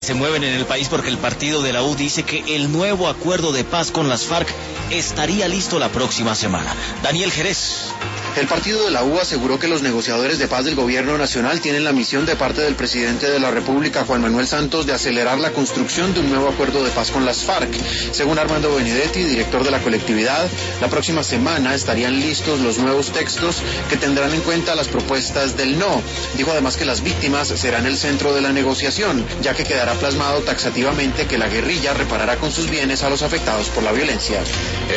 se mueven en el país porque el partido de la U dice que el nuevo acuerdo de paz con las FARC estaría listo la próxima semana. Daniel Jerez. El partido de la U aseguró que los negociadores de paz del gobierno nacional tienen la misión de parte del presidente de la República, Juan Manuel Santos, de acelerar la construcción de un nuevo acuerdo de paz con las FARC. Según Armando Benedetti, director de la colectividad, la próxima semana estarían listos los nuevos textos que tendrán en cuenta las propuestas del no. Dijo además que las víctimas serán el centro de la negociación, ya que quedará plasmado taxativamente que la guerrilla reparará con sus bienes a los afectados por la violencia.